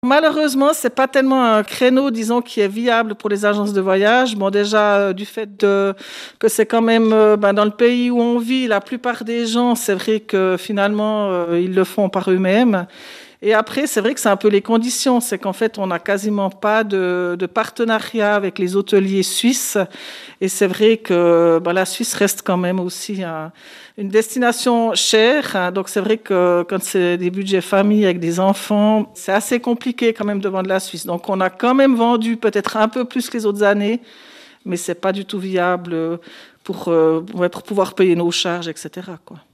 Malheureusement, c'est pas tellement un créneau, disons, qui est viable pour les agences de voyage. Bon, déjà, du fait que c'est quand même dans le pays où on vit, la plupart des gens, c'est vrai que finalement, ils le font par eux-mêmes. Et après, c'est vrai que c'est un peu les conditions. C'est qu'en fait, on n'a quasiment pas de partenariat avec les hôteliers suisses. Et c'est vrai que la Suisse reste quand même aussi une destination chère, hein. Donc c'est vrai que quand c'est des budgets famille avec des enfants, c'est assez compliqué quand même de vendre la Suisse. Donc on a quand même vendu peut-être un peu plus que les autres années, mais c'est pas du tout viable pour pouvoir payer nos charges, etc., quoi.